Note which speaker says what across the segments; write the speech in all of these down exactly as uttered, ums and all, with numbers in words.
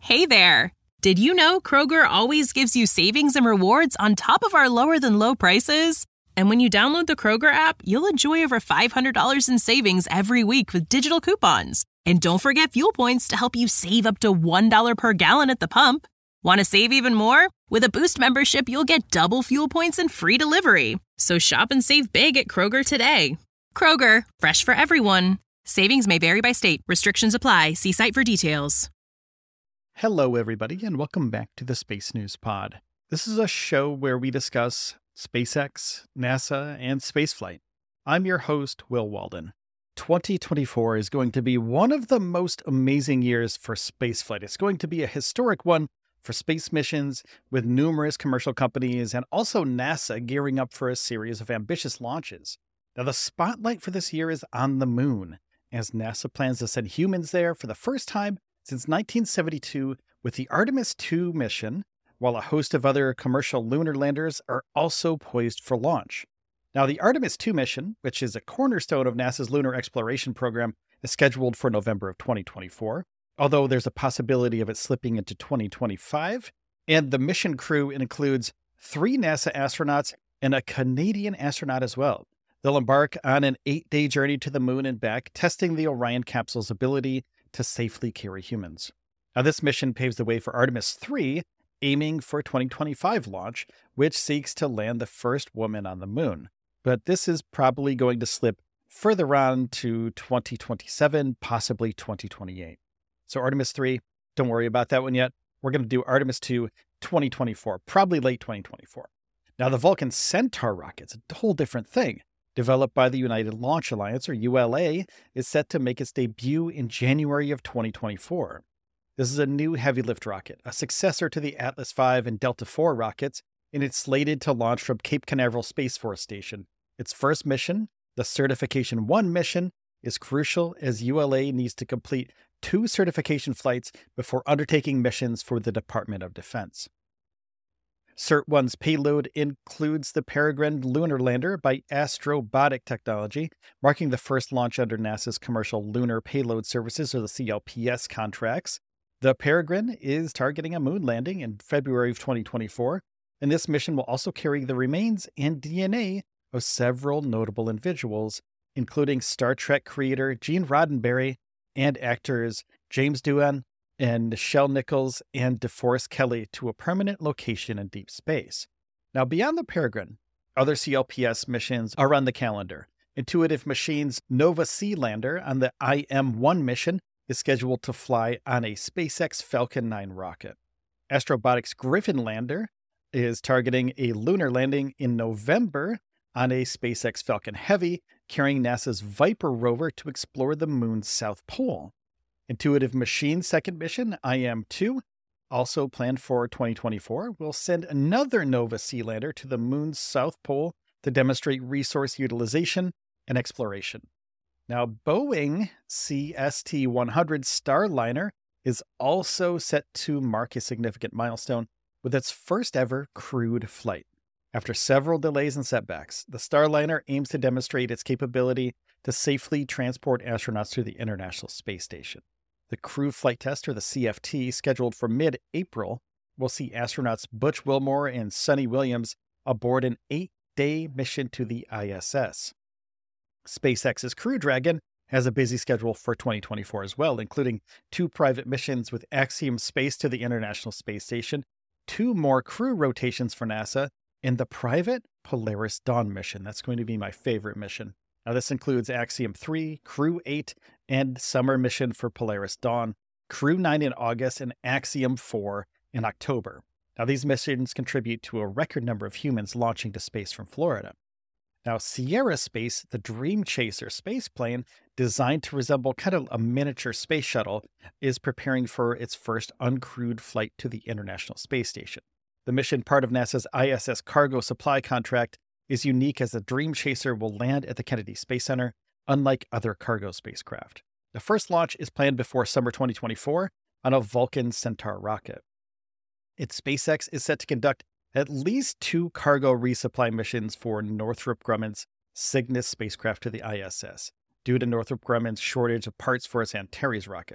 Speaker 1: Hey there! Did you know Kroger always gives you savings and rewards on top of our lower-than-low prices? And when you download the Kroger app, you'll enjoy over five hundred dollars in savings every week with digital coupons. And don't forget fuel points to help you save up to one dollar per gallon at the pump. Want to save even more? With a Boost membership, you'll get double fuel points and free delivery. So shop and save big at Kroger today. Kroger, fresh for everyone. Savings may vary by state. Restrictions apply. See site for details.
Speaker 2: Hello, everybody, and welcome back to the Space News Pod. This is a show where we discuss SpaceX, NASA, and spaceflight. I'm your host, Will Walden. twenty twenty-four is going to be one of the most amazing years for spaceflight. It's going to be a historic one for space missions, with numerous commercial companies and also NASA gearing up for a series of ambitious launches. Now, the spotlight for this year is on the moon, as NASA plans to send humans there for the first time since nineteen seventy-two with the Artemis two mission, while a host of other commercial lunar landers are also poised for launch. Now, the Artemis two mission, which is a cornerstone of NASA's lunar exploration program, is scheduled for November of twenty twenty-four, although there's a possibility of it slipping into twenty twenty-five. And the mission crew includes three NASA astronauts and a Canadian astronaut as well. They'll embark on an eight-day journey to the moon and back, testing the Orion capsule's ability to safely carry humans. Now, this mission paves the way for Artemis three, aiming for twenty twenty-five launch, which seeks to land the first woman on the moon. But this is probably going to slip further on to twenty twenty-seven, possibly twenty twenty-eight. So Artemis three, don't worry about that one yet. We're going to do Artemis two, twenty twenty-four, probably late twenty twenty-four. Now, the Vulcan Centaur rocket's a whole different thing. Developed by the United Launch Alliance, or U L A, is set to make its debut in January of twenty twenty-four. This is a new heavy lift rocket, a successor to the Atlas five and Delta four rockets, and it's slated to launch from Cape Canaveral Space Force Station. Its first mission, the Certification one mission, is crucial as U L A needs to complete two certification flights before undertaking missions for the Department of Defense. Cert one's payload includes the Peregrine lunar lander by Astrobotic Technology, marking the first launch under NASA's Commercial Lunar Payload Services, or the C L P S contracts. The Peregrine is targeting a moon landing in February of twenty twenty-four, and this mission will also carry the remains and D N A of several notable individuals, including Star Trek creator Gene Roddenberry and actors James Doohan and Nichelle Nichols and DeForest Kelley, to a permanent location in deep space. Now, beyond the Peregrine, other C L P S missions are on the calendar. Intuitive Machines' Nova-C lander on the I M one mission is scheduled to fly on a SpaceX Falcon nine rocket. Astrobotic's Griffin lander is targeting a lunar landing in November on a SpaceX Falcon Heavy, carrying NASA's Viper rover to explore the moon's south pole. Intuitive Machines' second mission, I M two, also planned for twenty twenty-four, will send another Nova-C lander to the moon's south pole to demonstrate resource utilization and exploration. Now, Boeing C S T one hundred Starliner is also set to mark a significant milestone with its first ever crewed flight. After several delays and setbacks, the Starliner aims to demonstrate its capability to safely transport astronauts to the International Space Station. The crew flight test, or the C F T, scheduled for mid-April, will see astronauts Butch Wilmore and Sonny Williams aboard an eight-day mission to the I S S. SpaceX's Crew Dragon has a busy schedule for twenty twenty-four as well, including two private missions with Axiom Space to the International Space Station, two more crew rotations for NASA, and the private Polaris Dawn mission. That's going to be my favorite mission. Now, this includes Axiom three, Crew eight, and Summer Mission for Polaris Dawn, Crew nine in August, and Axiom four in October. Now, these missions contribute to a record number of humans launching to space from Florida. Now, Sierra Space, the Dream Chaser spaceplane, designed to resemble kind of a miniature space shuttle, is preparing for its first uncrewed flight to the International Space Station. The mission, part of NASA's I S S cargo supply contract, is unique as the Dream Chaser will land at the Kennedy Space Center, unlike other cargo spacecraft. The first launch is planned before summer twenty twenty-four on a Vulcan Centaur rocket. Its SpaceX is set to conduct at least two cargo resupply missions for Northrop Grumman's Cygnus spacecraft to the I S S, due to Northrop Grumman's shortage of parts for its Antares rockets.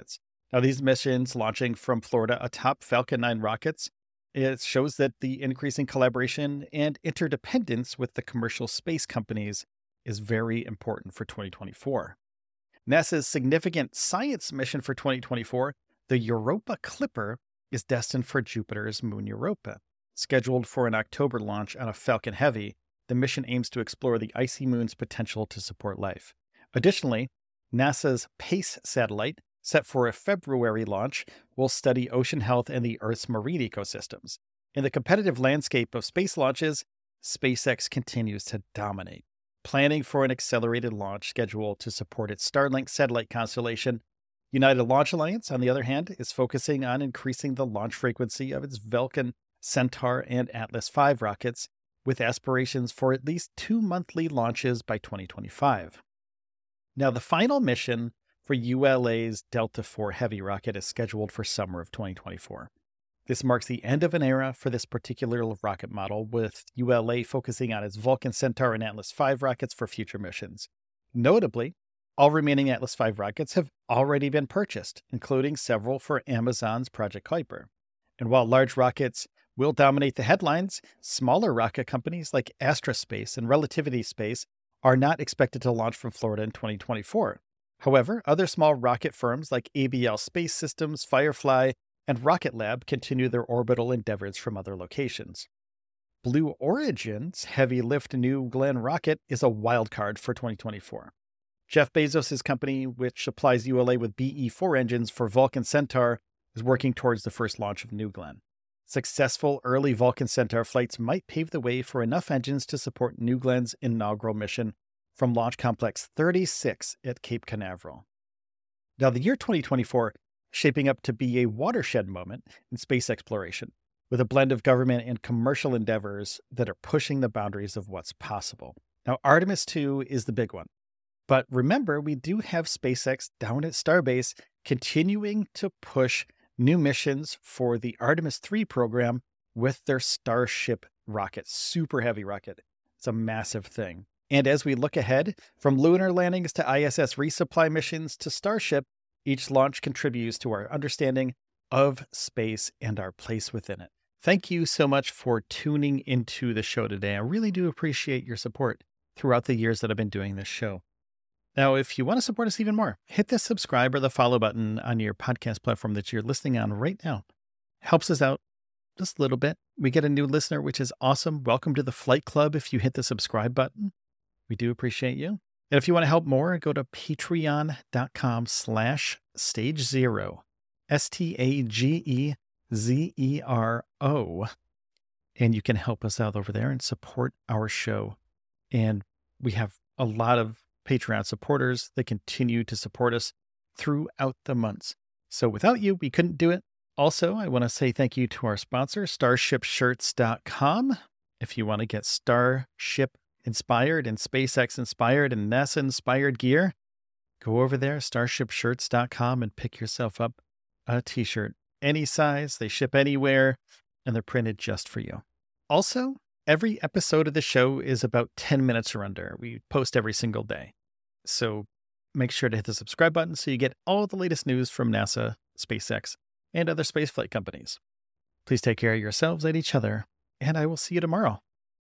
Speaker 2: Now, these missions launching from Florida atop Falcon nine rockets, it shows that the increasing collaboration and interdependence with the commercial space companies is very important for twenty twenty-four. NASA's significant science mission for twenty twenty-four, the Europa Clipper, is destined for Jupiter's moon Europa. Scheduled for an October launch on a Falcon Heavy, the mission aims to explore the icy moon's potential to support life. Additionally, NASA's PACE satellite, set for a February launch, will study ocean health and the Earth's marine ecosystems. In the competitive landscape of space launches, SpaceX continues to dominate, planning for an accelerated launch schedule to support its Starlink satellite constellation. United Launch Alliance, on the other hand, is focusing on increasing the launch frequency of its Vulcan, Centaur, and Atlas five rockets, with aspirations for at least two monthly launches by twenty twenty-five. Now, the final mission for U L A's Delta four Heavy rocket is scheduled for summer of twenty twenty-four. This marks the end of an era for this particular rocket model, with U L A focusing on its Vulcan, Centaur, and Atlas five rockets for future missions. Notably, all remaining Atlas five rockets have already been purchased, including several for Amazon's Project Kuiper. And while large rockets will dominate the headlines, smaller rocket companies like Astra Space and Relativity Space are not expected to launch from Florida in twenty twenty-four. However, other small rocket firms like A B L Space Systems, Firefly, and Rocket Lab continue their orbital endeavors from other locations. Blue Origin's heavy lift New Glenn rocket is a wildcard for twenty twenty-four. Jeff Bezos' company, which supplies U L A with B E four engines for Vulcan Centaur, is working towards the first launch of New Glenn. Successful early Vulcan Centaur flights might pave the way for enough engines to support New Glenn's inaugural mission from Launch Complex thirty-six at Cape Canaveral. Now, the year twenty twenty-four is shaping up to be a watershed moment in space exploration, with a blend of government and commercial endeavors that are pushing the boundaries of what's possible. Now, Artemis two is the big one. But remember, we do have SpaceX down at Starbase continuing to push new missions for the Artemis three program with their Starship rocket, super heavy rocket. It's a massive thing. And as we look ahead, from lunar landings to I S S resupply missions to Starship, each launch contributes to our understanding of space and our place within it. Thank you so much for tuning into the show today. I really do appreciate your support throughout the years that I've been doing this show. Now, if you want to support us even more, hit the subscribe or the follow button on your podcast platform that you're listening on right now. Helps us out just a little bit. We get a new listener, which is awesome. Welcome to the Flight Club if you hit the subscribe button. We do appreciate you. And if you want to help more, go to patreon.com slash stage zero, S T A G E Z E R O. And you can help us out over there and support our show. And we have a lot of Patreon supporters that continue to support us throughout the months. So without you, we couldn't do it. Also, I want to say thank you to our sponsor, starship shirts dot com. If you want to get Starship inspired and SpaceX inspired and NASA inspired gear, go over there, starship shirts dot com, and pick yourself up a t-shirt. Any size, they ship anywhere, and they're printed just for you. Also, every episode of the show is about ten minutes or under. We post every single day. So make sure to hit the subscribe button so you get all the latest news from NASA, SpaceX, and other spaceflight companies. Please take care of yourselves and each other, and I will see you tomorrow.